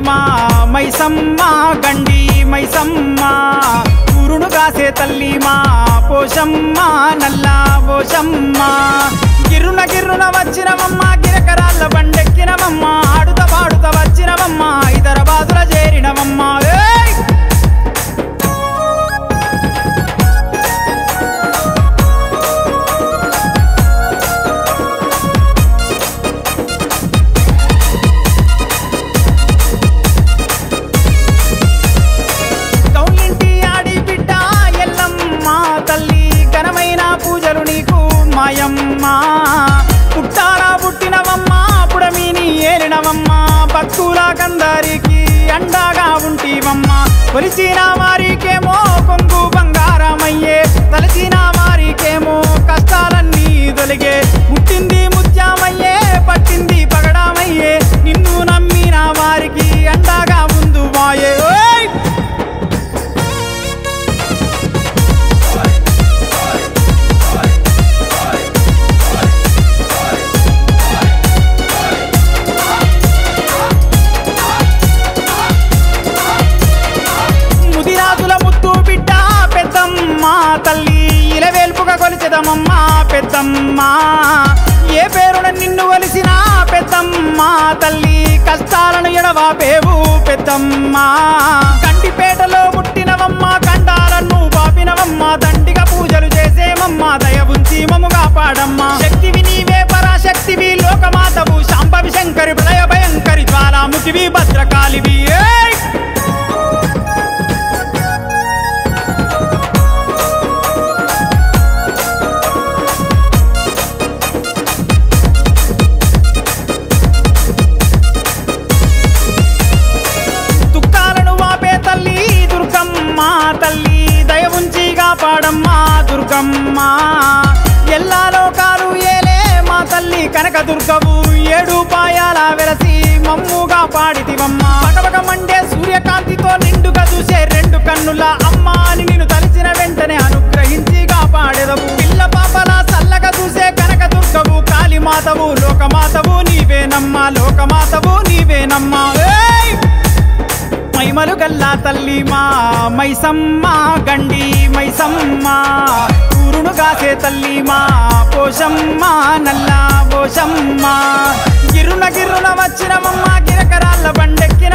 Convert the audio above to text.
మా మైసమ్మ గండి మైసమ్మ ఊరును కాసే తల్లి మా పోషమ్మ నల్లా పోషమ్మ గిర్రున గిర్రున వచ్చినవమ్మ గిరకరాళ్ళ బండెక్కినవమ్మ ఆడుత పాడుత వచ్చినవమ్మ హైదరాబాదుల చేరినవమ్మ పూజలు నీకు మాయమ్మ పుట్టారా పుట్టినవమ్మ పుడమిని ఏలినవమ్మ భక్తులకందరికి అండగా ఉంటివమ్మ కొలిచిన వారికేమో కొంగు బంగారమయ్యే తలచిన వారికేమో కష్టాలన్నీ తొలగే పుట్టింది ముత్యామయ్యే పట్టింది పగడామయ్యే నిన్ను నమ్మిన వారికి అండగా ముందు వాయే తల్లి ఇలవేల్పుగా కొలిచెదమమ్మ పెద్దమ్మ ఏ పేరున నిన్ను కొలిసినా పెద్దమ్మ తల్లి కష్టాలను ఎడవాపేవు పెద్దమ్మ కంటిపేటలో పుట్టినవమ్మ కండాలను పాపినవమ్మ దండిగా పూజలు చేసేమమ్మ దయ ఉంచి మమ్ము కాపాడమ్మ శక్తివి నీవే పరాశక్తివి లోకమాతవు శాంభవి శంకరి ప్రళయ భయంకరి జ్వాలాముఖివి భద్రకాళివి తల్లి దయ ఉంచి కాపాడమ్మా దుర్గమ్మ ఎల్లా లోకాలు ఏలే మా తల్లి కనక దుర్గవు ఏడు పాయాల వెలసి మమ్ముగా పాడితివమ్మ పగపగ మండే సూర్యకాంతితో నిండుగా చూసే రెండు కన్నుల అమ్మ అని నిన్ను తలిచిన వెంటనే అనుగ్రహించి కాపాడెదవు పిల్ల పాపల చల్లగా చూసే కనక దుర్గవు కాళీమాతవు లోకమాతవు నీవేనమ్మా లోకమాతవు నీవేనమ్మా మైమలు గల్లా తల్లి మా మైసమ్మ గండి మైసమ్మ ఊరును కాసే తల్లి మా పోషమ్మ నల్లా పోషమ్మ గిర్రున గిర్రున వచ్చినవమ్మ గిరకరాళ్ళ బండెక్కి